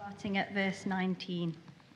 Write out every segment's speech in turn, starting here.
starting at verse 19.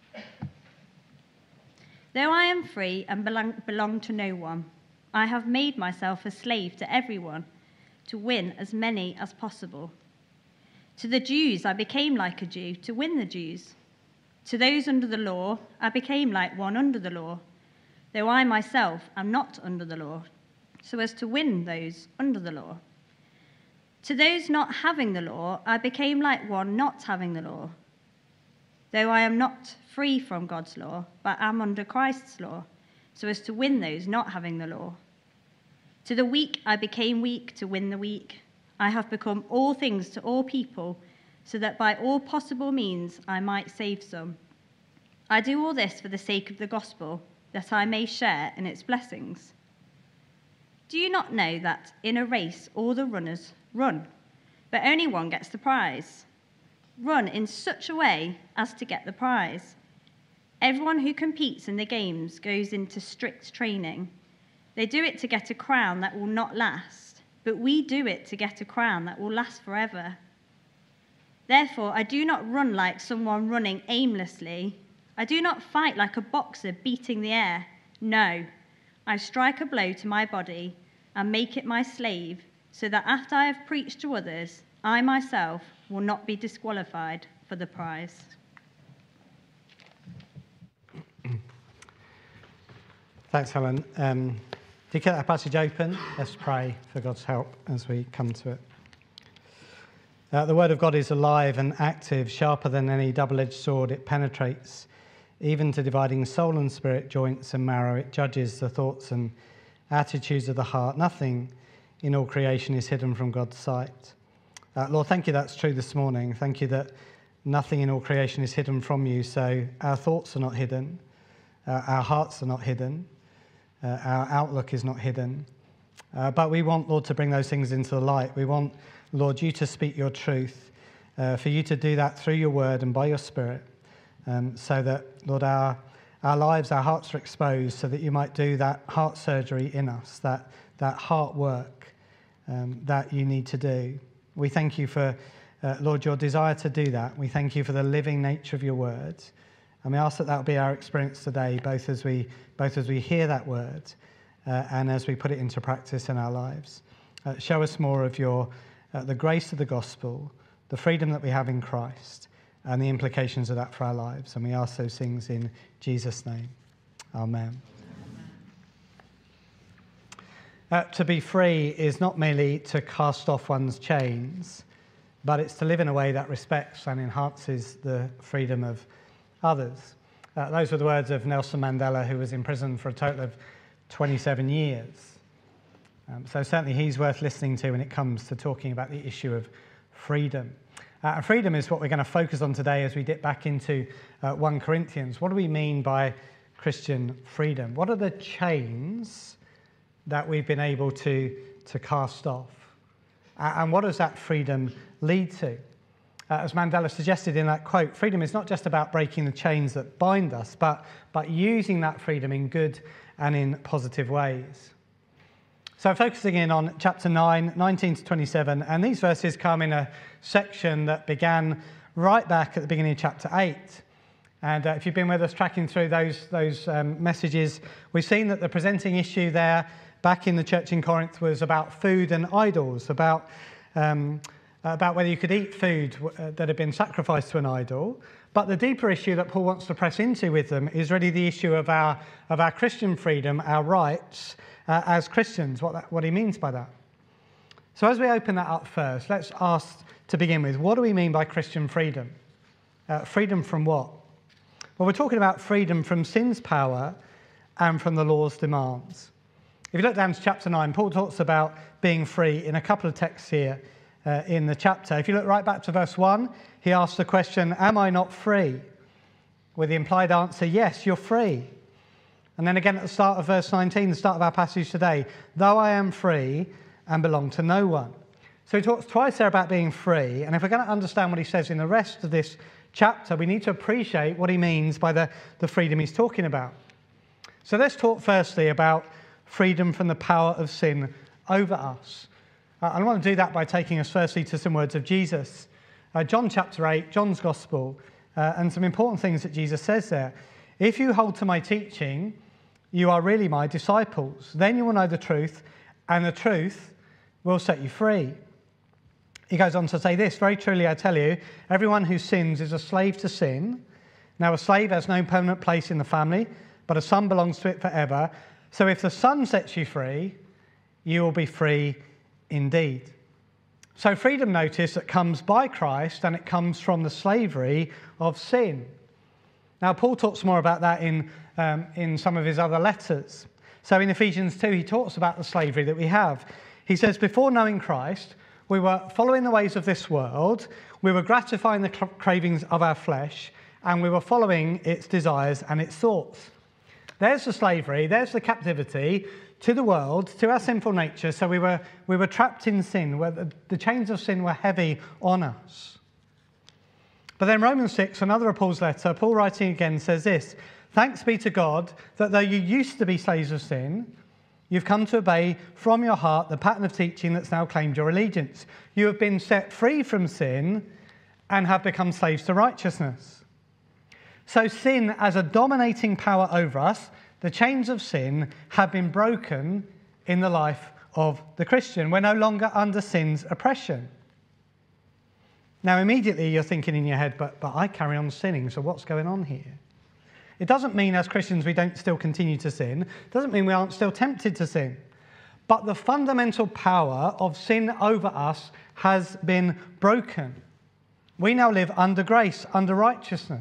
Though I am free and belong to no one, I have made myself a slave to everyone to win as many as possible. To the Jews I became like a Jew to win the Jews. To those under the law I became like one under the law, though I myself am not under the law, so as to win those under the law. To those not having the law I became like one not having the law, though I am not free from God's law, but am under Christ's law, so as to win those not having the law. To the weak I became weak to win the weak. I have become all things to all people, so that by all possible means I might save some. I do all this for the sake of the gospel, that I may share in its blessings. Do you not know that in a race all the runners run, but only one gets the prize? Run in such a way as to get the prize. Everyone who competes in the games goes into strict training. They do it to get a crown that will not last, but we do it to get a crown that will last forever. Therefore, I do not run like someone running aimlessly. I do not fight like a boxer beating the air. No, I strike a blow to my body and make it my slave, so that after I have preached to others, I myself will not be disqualified for the prize. Thanks, Helen. Do you keep that passage open? Let's pray for God's help as we come to it. The word of God is alive and active, sharper than any double-edged sword. It penetrates even to dividing soul and spirit, joints and marrow. It judges the thoughts and attitudes of the heart. Nothing in all creation is hidden from God's sight. Lord, thank you that's true this morning. Thank you that nothing in all creation is hidden from you. So our thoughts are not hidden. Our hearts are not hidden. Our outlook is not hidden. But we want, Lord, to bring those things into the light. We want, Lord, you to speak your truth, for you to do that through your word and by your spirit, so that, Lord, our lives, our hearts are exposed, so that you might do that heart surgery in us, that heart work that you need to do. We thank you for, Lord, your desire to do that. We thank you for the living nature of your word. And we ask that will be our experience today, both as we hear that word and as we put it into practice in our lives. Show us more of your the grace of the gospel, the freedom that we have in Christ, and the implications of that for our lives. And we ask those things in Jesus' name. Amen. To be free is not merely to cast off one's chains, but it's to live in a way that respects and enhances the freedom of others. Those were the words of Nelson Mandela, who was in prison for a total of 27 years. So certainly he's worth listening to when it comes to talking about the issue of freedom. Freedom is what we're going to focus on today as we dip back into 1 Corinthians. What do we mean by Christian freedom? What are the chains that we've been able to cast off? And what does that freedom lead to? As Mandela suggested in that quote, freedom is not just about breaking the chains that bind us, but using that freedom in good and in positive ways. So focusing in on chapter 9, 19 to 27, and these verses come in a section that began right back at the beginning of chapter 8. And if you've been with us tracking through those messages, we've seen that the presenting issue there back in the church in Corinth was about food and idols, about whether you could eat food that had been sacrificed to an idol. But the deeper issue that Paul wants to press into with them is really the issue of our Christian freedom, our rights as Christians, what he means by that. So as we open that up first, let's ask to begin with, what do we mean by Christian freedom? Freedom from what? Well, we're talking about freedom from sin's power and from the law's demands. If you look down to chapter 9, Paul talks about being free in a couple of texts here in the chapter. If you look right back to verse 1, he asks the question, am I not free? With the implied answer, yes, you're free. And then again at the start of verse 19, the start of our passage today, though I am free and belong to no one. So he talks twice there about being free, and if we're going to understand what he says in the rest of this chapter, we need to appreciate what he means by the freedom he's talking about. So let's talk firstly about freedom from the power of sin over us. I want to do that by taking us firstly to some words of Jesus. John chapter 8, John's Gospel, and some important things that Jesus says there. If you hold to my teaching, you are really my disciples. Then you will know the truth, and the truth will set you free. He goes on to say this, very truly I tell you, everyone who sins is a slave to sin. Now a slave has no permanent place in the family, but a son belongs to it forever. So if the Son sets you free, you will be free indeed. So freedom, notice, that comes by Christ, and it comes from the slavery of sin. Now Paul talks more about that in some of his other letters. So in Ephesians 2, he talks about the slavery that we have. He says, before knowing Christ, we were following the ways of this world, we were gratifying the cravings of our flesh, and we were following its desires and its thoughts. There's the slavery, there's the captivity to the world, to our sinful nature. So we were trapped in sin, where the chains of sin were heavy on us. But then Romans 6, another of Paul's letter, Paul writing again says this, thanks be to God that though you used to be slaves of sin, you've come to obey from your heart the pattern of teaching that's now claimed your allegiance. You have been set free from sin and have become slaves to righteousness. So sin as a dominating power over us, the chains of sin have been broken in the life of the Christian. We're no longer under sin's oppression. Now immediately you're thinking in your head, but I carry on sinning, so what's going on here? It doesn't mean as Christians we don't still continue to sin. It doesn't mean we aren't still tempted to sin. But the fundamental power of sin over us has been broken. We now live under grace, under righteousness.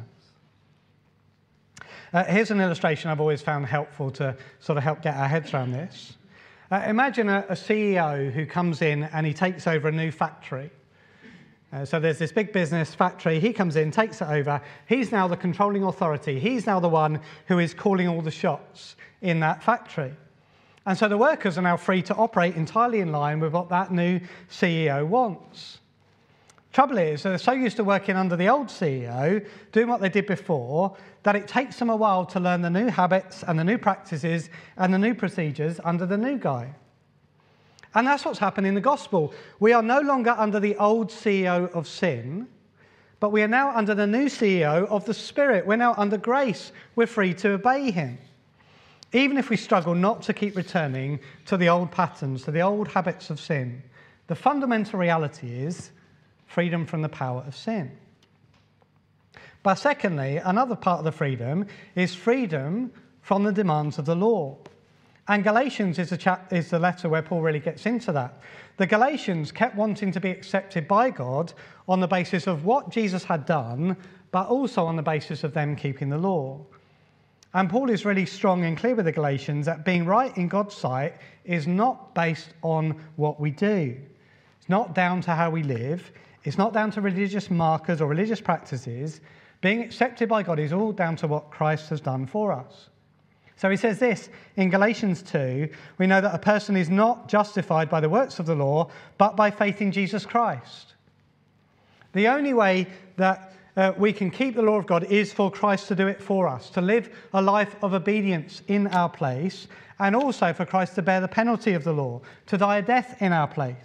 Here's an illustration I've always found helpful to sort of help get our heads around this. Imagine a CEO who comes in and he takes over a new factory. So there's this big business factory. He comes in, takes it over. He's now the controlling authority. He's now the one who is calling all the shots in that factory. And so the workers are now free to operate entirely in line with what that new CEO wants. Trouble is, they're so used to working under the old CEO, doing what they did before, that it takes them a while to learn the new habits and the new practices and the new procedures under the new guy. And that's what's happened in the gospel. We are no longer under the old CEO of sin, but we are now under the new CEO of the Spirit. We're now under grace. We're free to obey him. Even if we struggle not to keep returning to the old patterns, to the old habits of sin, the fundamental reality is freedom from the power of sin. But secondly, another part of the freedom is freedom from the demands of the law. And Galatians is the letter where Paul really gets into that. The Galatians kept wanting to be accepted by God on the basis of what Jesus had done, but also on the basis of them keeping the law. And Paul is really strong and clear with the Galatians that being right in God's sight is not based on what we do. It's not down to how we live. It's not down to religious markers or religious practices. Being accepted by God is all down to what Christ has done for us. So he says this in Galatians 2, we know that a person is not justified by the works of the law, but by faith in Jesus Christ. The only way that we can keep the law of God is for Christ to do it for us, to live a life of obedience in our place, and also for Christ to bear the penalty of the law, to die a death in our place.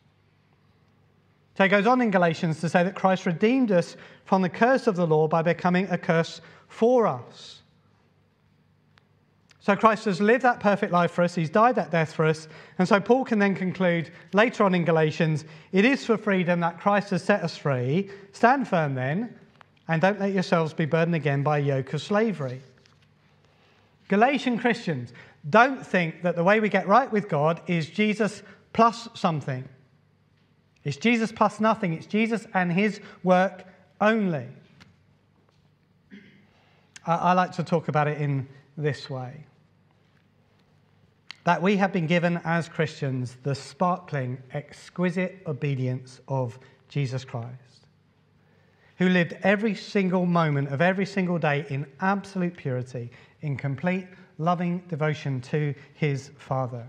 So he goes on in Galatians to say that Christ redeemed us from the curse of the law by becoming a curse for us. So Christ has lived that perfect life for us. He's died that death for us. And so Paul can then conclude later on in Galatians, it is for freedom that Christ has set us free. Stand firm then, and don't let yourselves be burdened again by a yoke of slavery. Galatian Christians, don't think that the way we get right with God is Jesus plus something. It's Jesus plus nothing. It's Jesus and his work only. I like to talk about it in this way. That we have been given as Christians the sparkling, exquisite obedience of Jesus Christ, who lived every single moment of every single day in absolute purity, in complete loving devotion to his Father.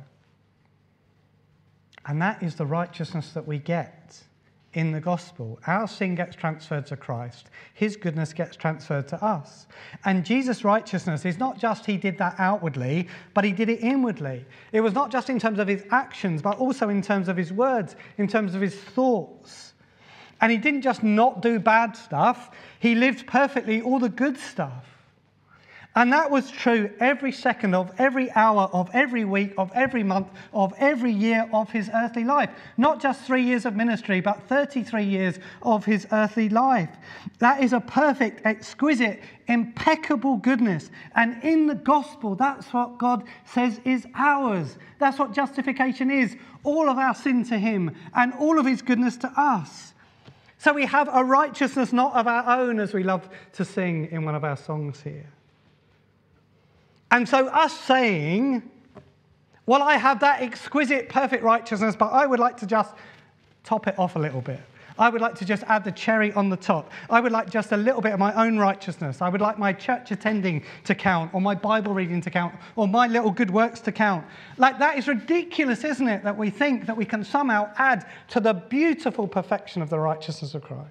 And that is the righteousness that we get in the gospel. Our sin gets transferred to Christ. His goodness gets transferred to us. And Jesus' righteousness is not just he did that outwardly, but he did it inwardly. It was not just in terms of his actions, but also in terms of his words, in terms of his thoughts. And he didn't just not do bad stuff, he lived perfectly all the good stuff. And that was true every second of every hour of every week of every month of every year of his earthly life. Not just 3 years of ministry, but 33 years of his earthly life. That is a perfect, exquisite, impeccable goodness. And in the gospel, that's what God says is ours. That's what justification is. All of our sin to him and all of his goodness to us. So we have a righteousness not of our own, as we love to sing in one of our songs here. And so us saying, well, I have that exquisite, perfect righteousness, but I would like to just top it off a little bit. I would like to just add the cherry on the top. I would like just a little bit of my own righteousness. I would like my church attending to count, or my Bible reading to count, or my little good works to count. Like, that is ridiculous, isn't it, that we think that we can somehow add to the beautiful perfection of the righteousness of Christ.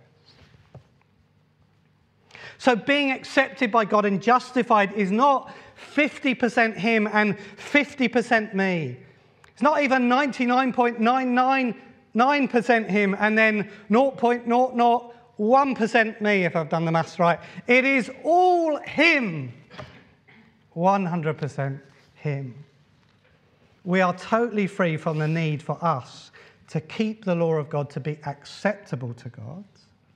So being accepted by God and justified is not 50% him and 50% me. It's not even 99.999% him and then 0.001% me, if I've done the maths right. It is all him. 100% him. We are totally free from the need for us to keep the law of God to be acceptable to God.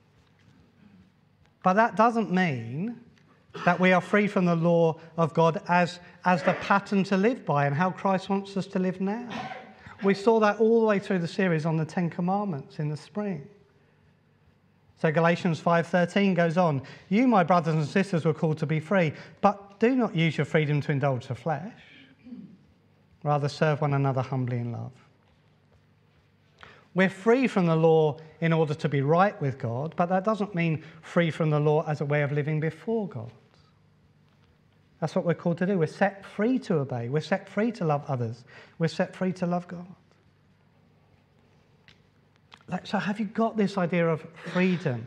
But that doesn't mean that we are free from the law of God as the pattern to live by and how Christ wants us to live now. We saw that all the way through the series on the Ten Commandments in the spring. So Galatians 5:13 goes on, you, my brothers and sisters, were called to be free, but do not use your freedom to indulge the flesh. Rather, serve one another humbly in love. We're free from the law in order to be right with God, but that doesn't mean free from the law as a way of living before God. That's what we're called to do. We're set free to obey. We're set free to love others. We're set free to love God. So have you got this idea of freedom?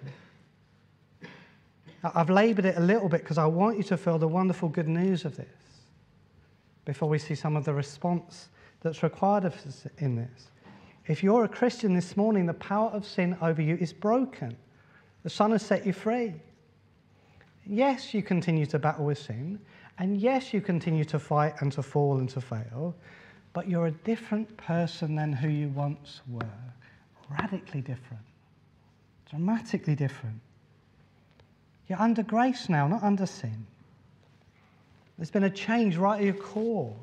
I've laboured it a little bit because I want you to feel the wonderful good news of this before we see some of the response that's required of us in this. If you're a Christian this morning, the power of sin over you is broken. The Son has set you free. Yes, you continue to battle with sin, and yes, you continue to fight and to fall and to fail, but you're a different person than who you once were. Radically different. Dramatically different. You're under grace now, not under sin. There's been a change right at your core.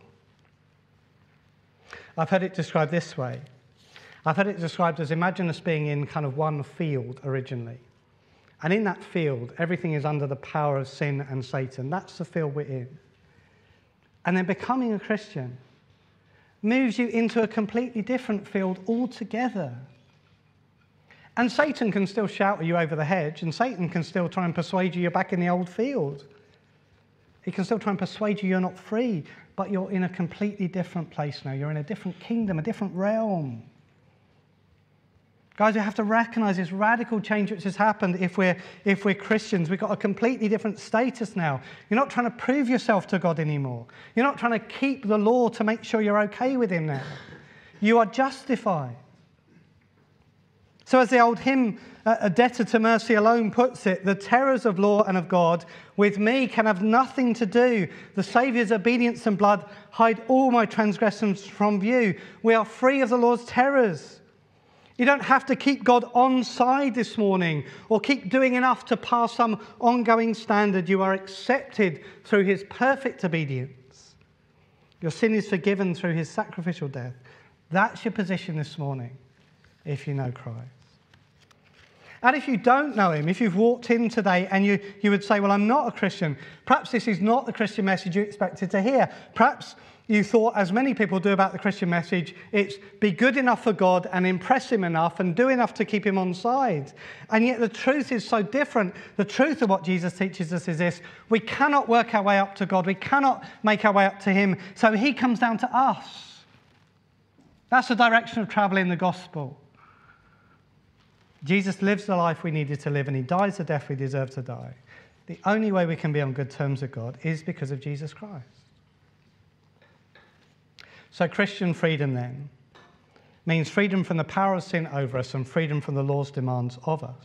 I've heard it described this way. I've heard it described as, imagine us being in kind of one field originally. And in that field, everything is under the power of sin and Satan. That's the field we're in. And then becoming a Christian moves you into a completely different field altogether. And Satan can still shout at you over the hedge, and Satan can still try and persuade you you're back in the old field. He can still try and persuade you you're not free, but you're in a completely different place now. You're in a different kingdom, a different realm. Guys, we have to recognize this radical change which has happened if we're Christians. We've got a completely different status now. You're not trying to prove yourself to God anymore. You're not trying to keep the law to make sure you're okay with him now. You are justified. So as the old hymn, A Debtor to Mercy Alone, puts it, the terrors of law and of God with me can have nothing to do. The Saviour's obedience and blood hide all my transgressions from view. We are free of the law's terrors. You don't have to keep God on side this morning or keep doing enough to pass some ongoing standard. You are accepted through his perfect obedience. Your sin is forgiven through his sacrificial death. That's your position this morning if you know Christ. And if you don't know him, if you've walked in today and you would say, well, I'm not a Christian, perhaps this is not the Christian message you expected to hear. Perhaps you thought, as many people do about the Christian message, it's be good enough for God and impress him enough and do enough to keep him on side. And yet the truth is so different. The truth of what Jesus teaches us is this: we cannot work our way up to God. We cannot make our way up to him. So he comes down to us. That's the direction of travel in the gospel. Jesus lives the life we needed to live, and he dies the death we deserve to die. The only way we can be on good terms with God is because of Jesus Christ. So Christian freedom then means freedom from the power of sin over us and freedom from the law's demands of us.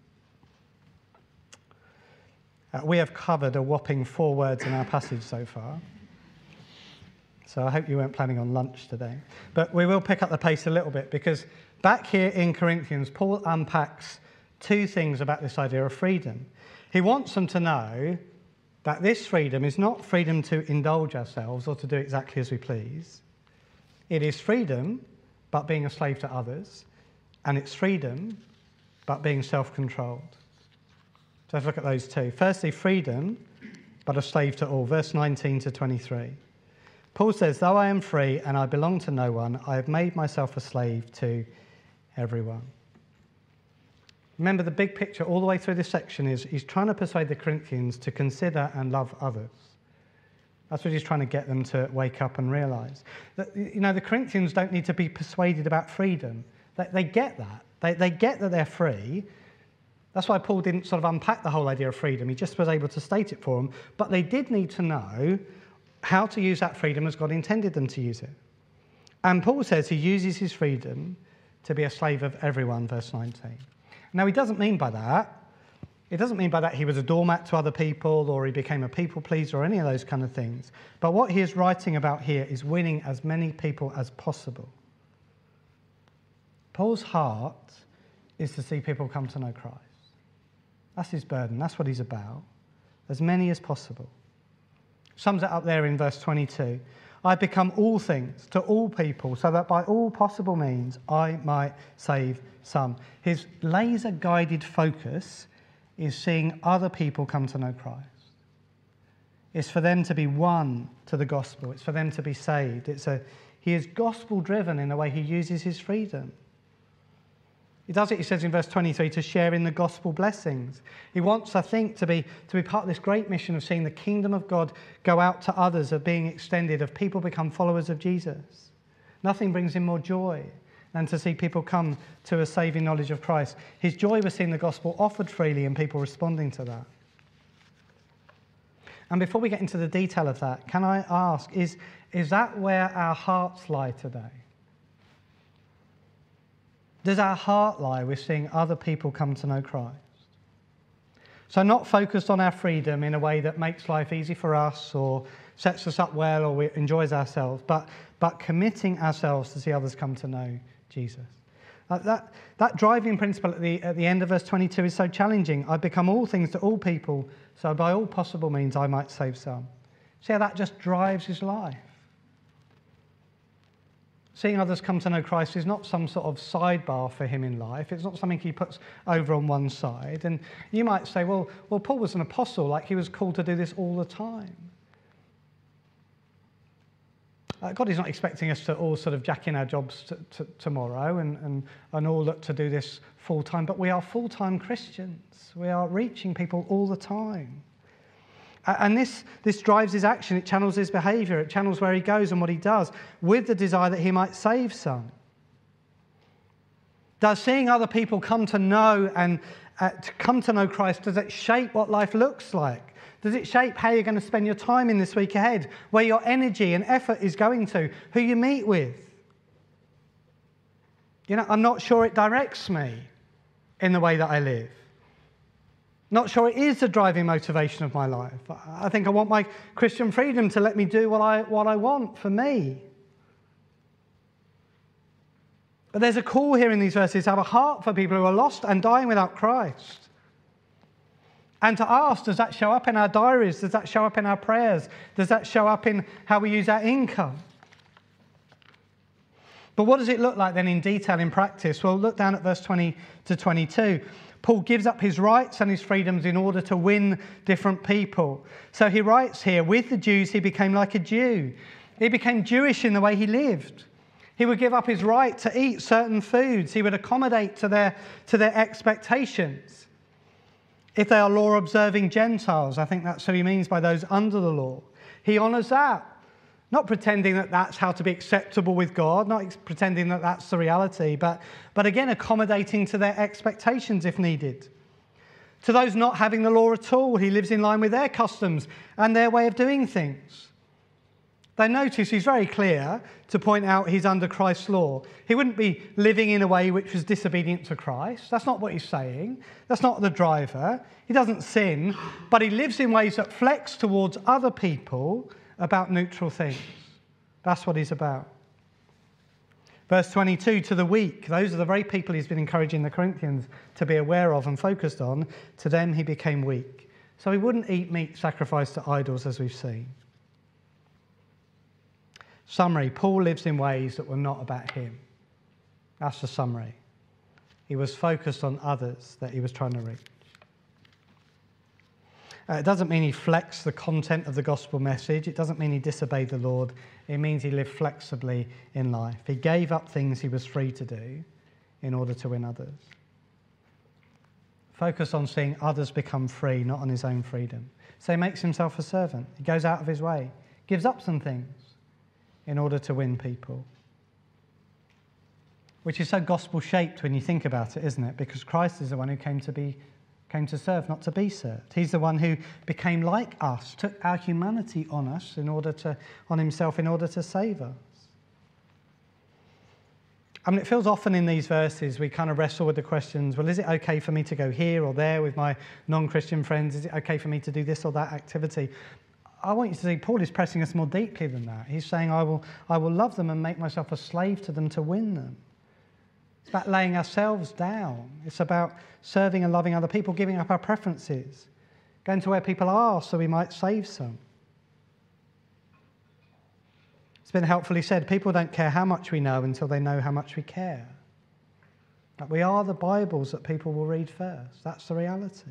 We have covered a whopping 4 words in our passage so far. So I hope you weren't planning on lunch today. But we will pick up the pace a little bit, because back here in Corinthians, Paul unpacks 2 things about this idea of freedom. He wants them to know that this freedom is not freedom to indulge ourselves or to do exactly as we please. It is freedom, but being a slave to others. And it's freedom, but being self-controlled. So let's look at those 2. Firstly, freedom, but a slave to all. Verse 19 to 23. Paul says, though I am free and I belong to no one, I have made myself a slave to everyone. Remember, the big picture all the way through this section is he's trying to persuade the Corinthians to consider and love others. That's what he's trying to get them to wake up and realise. That, the Corinthians don't need to be persuaded about freedom. They get that. They get that they're free. That's why Paul didn't sort of unpack the whole idea of freedom. He just was able to state it for them. But they did need to know how to use that freedom as God intended them to use it. And Paul says he uses his freedom to be a slave of everyone, verse 19. Now, he doesn't mean by that, he was a doormat to other people or he became a people pleaser or any of those kind of things. But what he is writing about here is winning as many people as possible. Paul's heart is to see people come to know Christ. That's his burden. That's what he's about. As many as possible. Sums it up there in verse 22. I become all things to all people so that by all possible means I might save some. His laser-guided focus is seeing other people come to know Christ. It's for them to be won to the gospel. It's for them to be saved. He is gospel-driven in the way he uses his freedom. He does it, he says in verse 23, to share in the gospel blessings. He wants, I think, to be part of this great mission of seeing the kingdom of God go out to others, of being extended, of people become followers of Jesus. Nothing brings him more joy than to see people come to a saving knowledge of Christ. His joy was seeing the gospel offered freely and people responding to that. And before we get into the detail of that, can I ask, is that where our hearts lie today? Does our heart lie with seeing other people come to know Christ? So not focused on our freedom in a way that makes life easy for us or sets us up well or enjoys ourselves, but committing ourselves to see others come to know Jesus. That driving principle at the end of verse 22 is so challenging. I become all things to all people, so by all possible means I might save some. See how that just drives his life? Seeing others come to know Christ is not some sort of sidebar for him in life. It's not something he puts over on one side. And you might say, well, Paul was an apostle, like he was called to do this all the time. God is not expecting us to all sort of jack in our jobs tomorrow and all look to do this full time, but we are full-time Christians. We are reaching people all the time. And this drives his action, it channels his behaviour, it channels where he goes and what he does, with the desire that he might save some. Does seeing other people come to know Christ, does it shape what life looks like? Does it shape how you're going to spend your time in this week ahead, where your energy and effort is going to, who you meet with? I'm not sure it directs me in the way that I live. Not sure it is the driving motivation of my life. I think I want my Christian freedom to let me do what I want for me. But there's a call here in these verses to have a heart for people who are lost and dying without Christ. And to ask, does that show up in our diaries? Does that show up in our prayers? Does that show up in how we use our income? But what does it look like then in detail, in practice? Well, look down at verse 20 to 22. Paul gives up his rights and his freedoms in order to win different people. So he writes here, with the Jews he became like a Jew. He became Jewish in the way he lived. He would give up his right to eat certain foods. He would accommodate to their expectations. If they are law-observing Gentiles, I think that's what he means by those under the law. He honours that. Not pretending that that's how to be acceptable with God, not pretending that that's the reality, but again, accommodating to their expectations if needed. To those not having the law at all, he lives in line with their customs and their way of doing things. They notice he's very clear to point out he's under Christ's law. He wouldn't be living in a way which was disobedient to Christ. That's not what he's saying. That's not the driver. He doesn't sin, but he lives in ways that flex towards other people about neutral things. That's what he's about. Verse 22, to the weak, those are the very people he's been encouraging the Corinthians to be aware of and focused on. To them he became weak. So he wouldn't eat meat sacrificed to idols, as we've seen. Summary, Paul lives in ways that were not about him. That's the summary. He was focused on others that he was trying to reach. It doesn't mean he flexed the content of the gospel message. It doesn't mean he disobeyed the Lord. It means he lived flexibly in life. He gave up things he was free to do in order to win others. Focus on seeing others become free, not on his own freedom. So he makes himself a servant. He goes out of his way, gives up some things in order to win people. Which is so gospel-shaped when you think about it, isn't it? Because Christ is the one who came to serve, not to be served. He's the one who became like us, took our humanity on himself in order to save us. I mean, it feels often in these verses we kind of wrestle with the questions, well, is it okay for me to go here or there with my non-Christian friends? Is it okay for me to do this or that activity? I want you to see Paul is pressing us more deeply than that. He's saying, I will love them and make myself a slave to them to win them. It's about laying ourselves down. It's about serving and loving other people, giving up our preferences, going to where people are so we might save some. It's been helpfully said, people don't care how much we know until they know how much we care. But we are the Bibles that people will read first. That's the reality.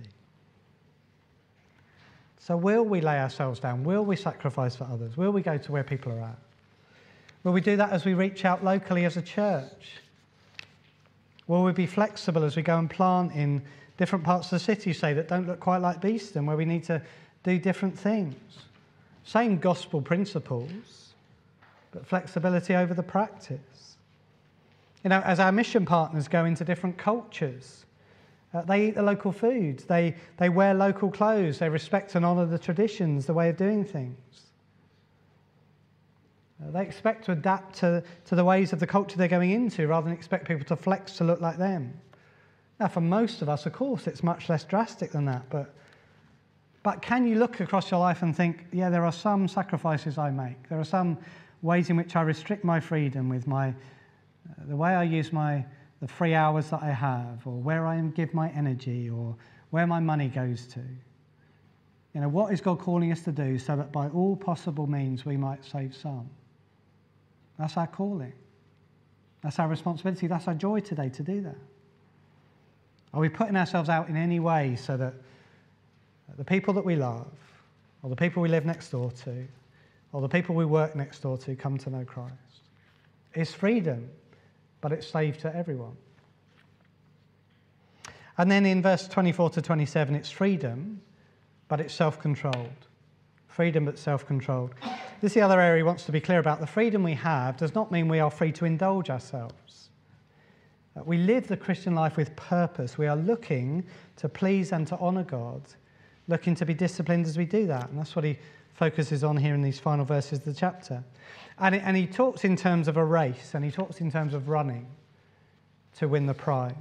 So will we lay ourselves down? Will we sacrifice for others? Will we go to where people are at? Will we do that as we reach out locally as a church? Will we be flexible as we go and plant in different parts of the city, say, that don't look quite like Beeston, where we need to do different things? Same gospel principles, but flexibility over the practice. You know, as our mission partners go into different cultures, they eat the local foods, they wear local clothes, they respect and honour the traditions, the way of doing things. They expect to adapt to the ways of the culture they're going into rather than expect people to flex to look like them. Now, for most of us, of course, it's much less drastic than that, but can you look across your life and think, yeah, there are some sacrifices I make. There are some ways in which I restrict my freedom with the way I use the free hours that I have, or where I give my energy, or where my money goes to. You know, what is God calling us to do so that by all possible means we might save some? That's our calling. That's our responsibility. That's our joy today to do that. Are we putting ourselves out in any way so that the people that we love, or the people we live next door to, or the people we work next door to come to know Christ? It's freedom, but it's slave to everyone. And then in verse 24 to 27, it's freedom, but it's self-controlled. Freedom, but self-controlled. This is the other area he wants to be clear about. The freedom we have does not mean we are free to indulge ourselves. We live the Christian life with purpose. We are looking to please and to honour God, looking to be disciplined as we do that. And that's what he focuses on here in these final verses of the chapter. And he talks in terms of a race, and he talks in terms of running to win the prize.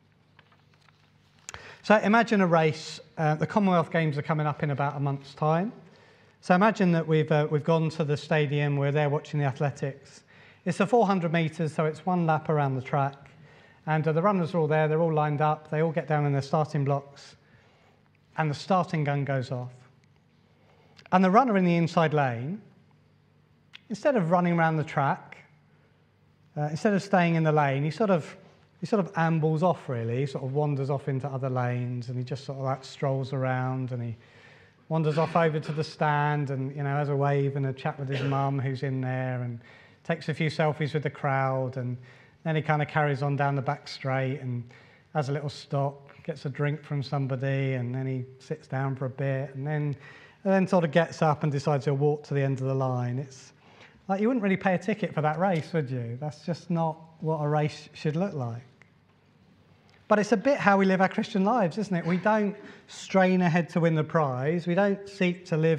So imagine a race. The Commonwealth Games are coming up in about a month's time. So imagine that we've gone to the stadium, we're there watching the athletics. It's a 400 metres, so it's one lap around the track. And the runners are all there, they're all lined up, they all get down in their starting blocks, and the starting gun goes off. And the runner in the inside lane, instead of running around the track, instead of staying in the lane, he sort of ambles off, really. He sort of wanders off into other lanes, and he just sort of like strolls around, and he wanders off over to the stand and, you know, has a wave and a chat with his mum who's in there, and takes a few selfies with the crowd, and then he kind of carries on down the back straight and has a little stop, gets a drink from somebody, and then he sits down for a bit, and then sort of gets up and decides he'll walk to the end of the line. It's like you wouldn't really pay a ticket for that race, would you? That's just not what a race should look like. But it's a bit how we live our Christian lives, isn't it? We don't strain ahead to win the prize. We don't seek to live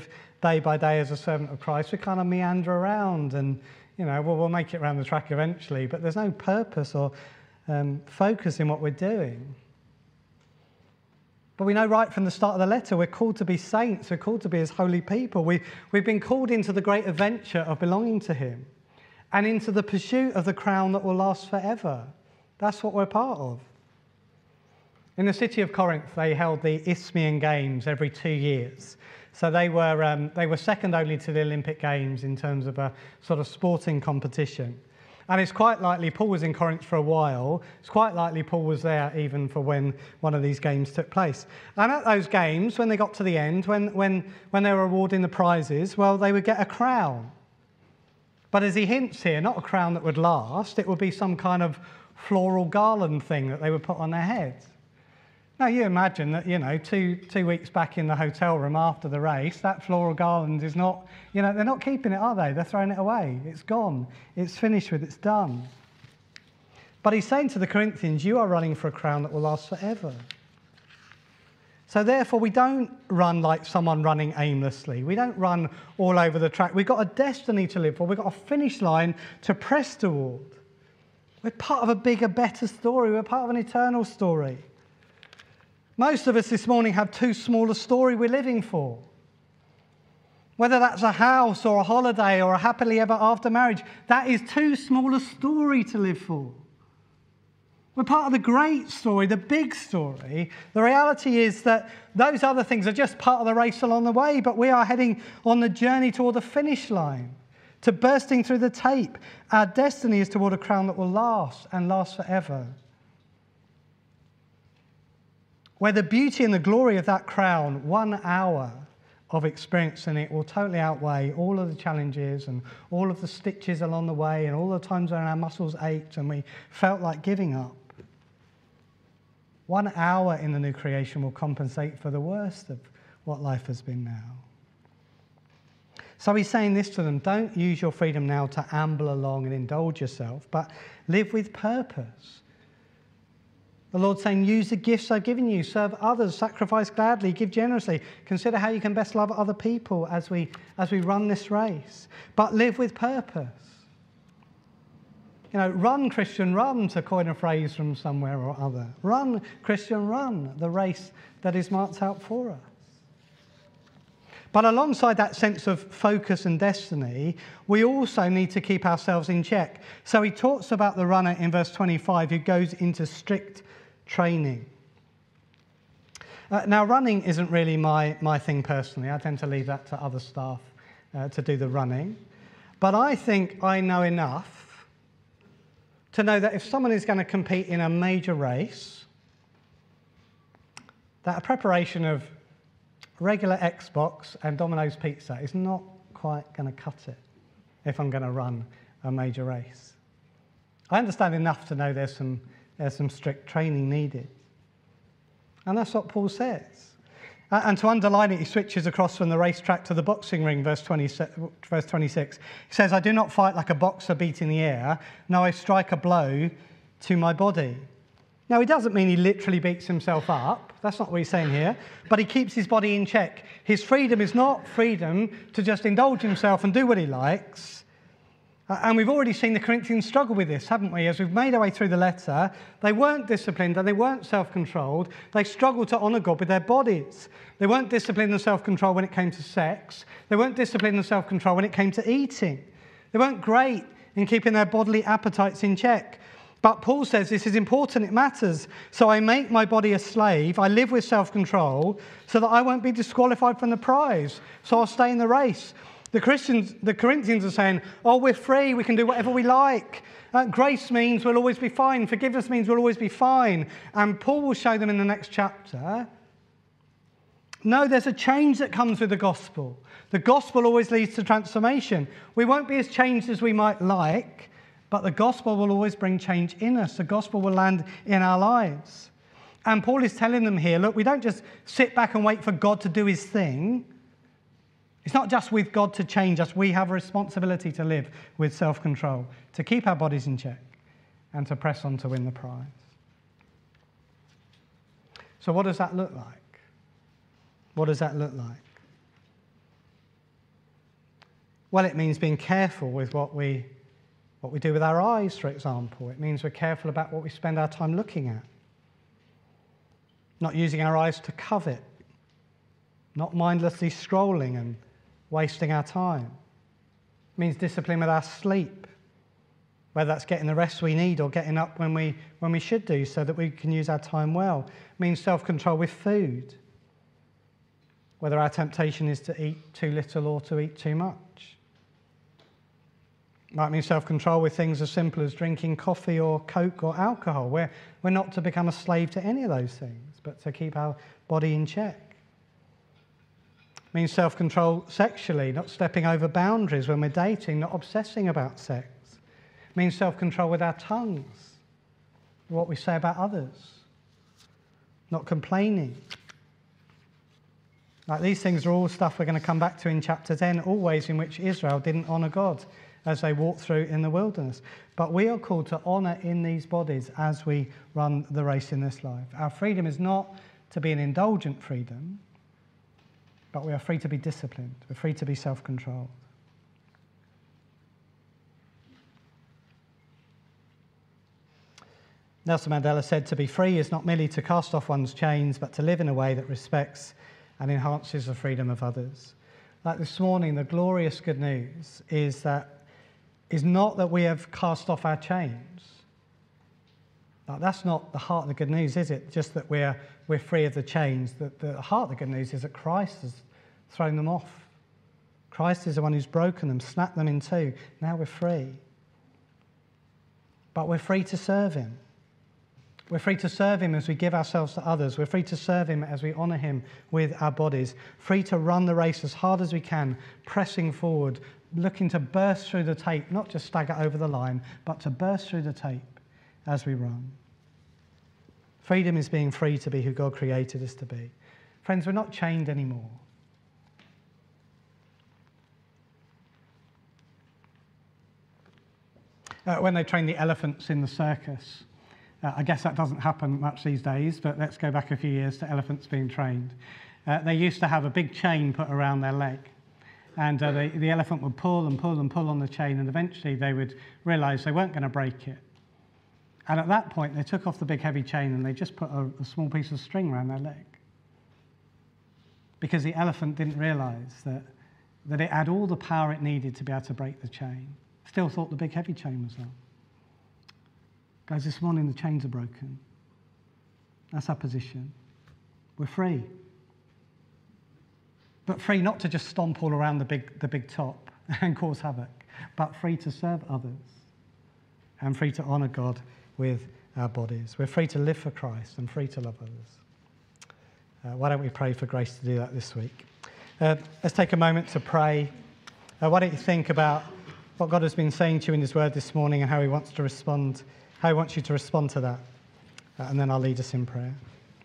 day by day as a servant of Christ, we kind of meander around and, we'll make it around the track eventually, but there's no purpose or focus in what we're doing. But we know right from the start of the letter, we're called to be saints, we're called to be His holy people. We've been called into the great adventure of belonging to Him and into the pursuit of the crown that will last forever. That's what we're part of. In the city of Corinth, they held the Isthmian Games every 2 years. So they were second only to the Olympic Games in terms of a sort of sporting competition. And it's quite likely Paul was in Corinth for a while. It's quite likely Paul was there even for when one of these games took place. And at those games, when they got to the end, when they were awarding the prizes, well, they would get a crown. But as he hints here, not a crown that would last, it would be some kind of floral garland thing that they would put on their heads. Now, you imagine that, 2 weeks back in the hotel room after the race, that floral garland is not, they're not keeping it, are they? They're throwing it away. It's gone. It's finished with. It's done. But he's saying to the Corinthians, you are running for a crown that will last forever. So therefore, we don't run like someone running aimlessly. We don't run all over the track. We've got a destiny to live for. We've got a finish line to press toward. We're part of a bigger, better story. We're part of an eternal story. Most of us this morning have too small a story we're living for. Whether that's a house or a holiday or a happily ever after marriage, that is too small a story to live for. We're part of the great story, the big story. The reality is that those other things are just part of the race along the way, but we are heading on the journey toward the finish line, to bursting through the tape. Our destiny is toward a crown that will last and last forever, where the beauty and the glory of that crown, 1 hour of experiencing it, will totally outweigh all of the challenges and all of the stitches along the way and all the times when our muscles ached and we felt like giving up. 1 hour in the new creation will compensate for the worst of what life has been now. So he's saying this to them: don't use your freedom now to amble along and indulge yourself, but live with purpose. The Lord's saying, use the gifts I've given you, serve others, sacrifice gladly, give generously. Consider how you can best love other people as we run this race. But live with purpose. Run, Christian, run, to coin a phrase from somewhere or other. Run, Christian, run, the race that is marked out for us. But alongside that sense of focus and destiny, we also need to keep ourselves in check. So he talks about the runner in verse 25 who goes into strict training. Now, running isn't really my thing personally. I tend to leave that to other staff to do the running. But I think I know enough to know that if someone is going to compete in a major race, that a preparation of regular Xbox and Domino's pizza is not quite going to cut it if I'm going to run a major race. I understand enough to know there's some strict training needed. And that's what Paul says. And to underline it, he switches across from the racetrack to the boxing ring, verse 26. He says, I do not fight like a boxer beating the air. No, I strike a blow to my body. Now, he doesn't mean he literally beats himself up. That's not what he's saying here. But he keeps his body in check. His freedom is not freedom to just indulge himself and do what he likes. And we've already seen the Corinthians struggle with this, haven't we? As we've made our way through the letter, they weren't disciplined and they weren't self-controlled. They struggled to honour God with their bodies. They weren't disciplined and self-controlled when it came to sex. They weren't disciplined and self-controlled when it came to eating. They weren't great in keeping their bodily appetites in check. But Paul says this is important, it matters. So I make my body a slave, I live with self-control, so that I won't be disqualified from the prize. So I'll stay in the race. The Corinthians are saying, oh, we're free, we can do whatever we like. Grace means we'll always be fine. Forgiveness means we'll always be fine. And Paul will show them in the next chapter, no, there's a change that comes with the gospel. The gospel always leads to transformation. We won't be as changed as we might like, but the gospel will always bring change in us. The gospel will land in our lives. And Paul is telling them here, look, we don't just sit back and wait for God to do his thing. It's not just with God to change us. We have a responsibility to live with self-control, to keep our bodies in check, and to press on to win the prize. So what does that look like? What does that look like? Well, it means being careful with what we do with our eyes, for example. It means we're careful about what we spend our time looking at. Not using our eyes to covet. Not mindlessly scrolling and wasting our time. It means discipline with our sleep. Whether that's getting the rest we need or getting up when we should do so that we can use our time well. It means self-control with food. Whether our temptation is to eat too little or to eat too much. It might mean self-control with things as simple as drinking coffee or Coke or alcohol. We're not to become a slave to any of those things, but to keep our body in check. It means self-control sexually, not stepping over boundaries when we're dating, not obsessing about sex. It means self-control with our tongues, what we say about others, not complaining. Like these things are all stuff we're going to come back to in chapter 10, all ways in which Israel didn't honour God as they walked through in the wilderness. But we are called to honour in these bodies as we run the race in this life. Our freedom is not to be an indulgent freedom, but we are free to be disciplined. We're free to be self-controlled. Nelson Mandela said, to be free is not merely to cast off one's chains, but to live in a way that respects and enhances the freedom of others. Like this morning, the glorious good news is not that we have cast off our chains. Like, that's not the heart of the good news, is it? Just that we're free of the chains. The heart of the good news is that Christ has thrown them off. Christ is the one who's broken them, snapped them in two. Now we're free. But we're free to serve him. We're free to serve him as we give ourselves to others. We're free to serve him as we honour him with our bodies. Free to run the race as hard as we can, pressing forward, looking to burst through the tape, not just stagger over the line, but to burst through the tape as we run. Freedom is being free to be who God created us to be. Friends, we're not chained anymore. When they train the elephants in the circus, I guess that doesn't happen much these days, but let's go back a few years to elephants being trained. They used to have a big chain put around their leg, and the elephant would pull and pull and pull on the chain, and eventually they would realise they weren't going to break it. And at that point, they took off the big heavy chain and they just put a small piece of string around their leg. Because the elephant didn't realise that it had all the power it needed to be able to break the chain. Still thought the big heavy chain was on. Guys, this morning the chains are broken. That's our position. We're free. But free not to just stomp all around the big top and cause havoc, but free to serve others and free to honour God with our bodies. We're free to live for Christ and free to love others. Why don't we pray for grace to do that this week? Let's take a moment to pray. Why don't you think about what God has been saying to you in his word this morning and how he wants you to respond to that. And then I'll lead us in prayer.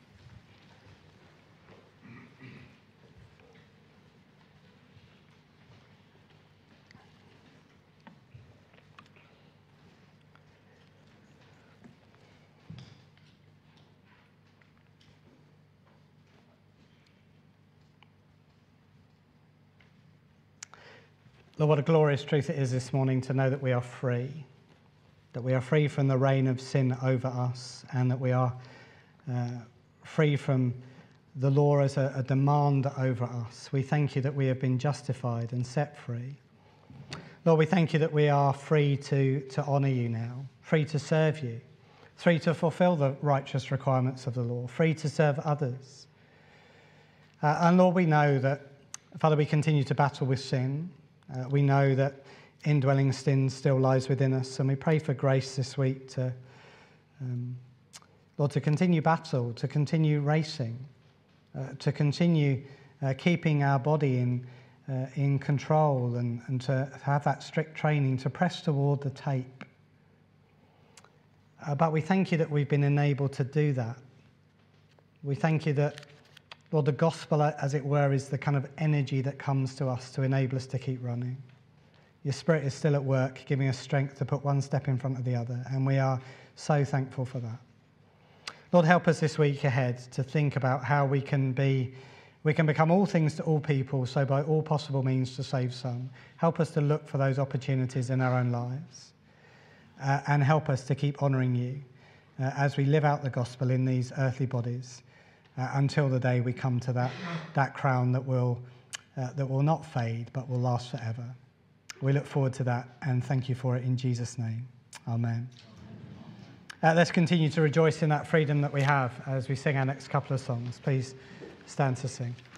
Lord, what a glorious truth it is this morning to know that we are free. That we are free from the reign of sin over us, and that we are free from the law as a demand over us. We thank you that we have been justified and set free. Lord, we thank you that we are free to honour you now, free to serve you, free to fulfil the righteous requirements of the law, free to serve others. And Lord, we know that, Father, we continue to battle with sin. We know that indwelling sin still lies within us, and we pray for grace this week to, Lord, to continue battle, to continue racing, to continue keeping our body in control, and to have that strict training to press toward the tape. But we thank you that we've been enabled to do that. We thank you that, Lord, the gospel, as it were, is the kind of energy that comes to us to enable us to keep running. Your Spirit is still at work, giving us strength to put one step in front of the other, and we are so thankful for that. Lord, help us this week ahead to think about how we can be We can become all things to all people, so by all possible means to save some. Help us to look for those opportunities in our own lives, and help us to keep honouring you as we live out the gospel in these earthly bodies until the day we come to that crown that will not fade but will last forever. We look forward to that and thank you for it in Jesus' name. Amen. Let's continue to rejoice in that freedom that we have as we sing our next couple of songs. Please stand to sing.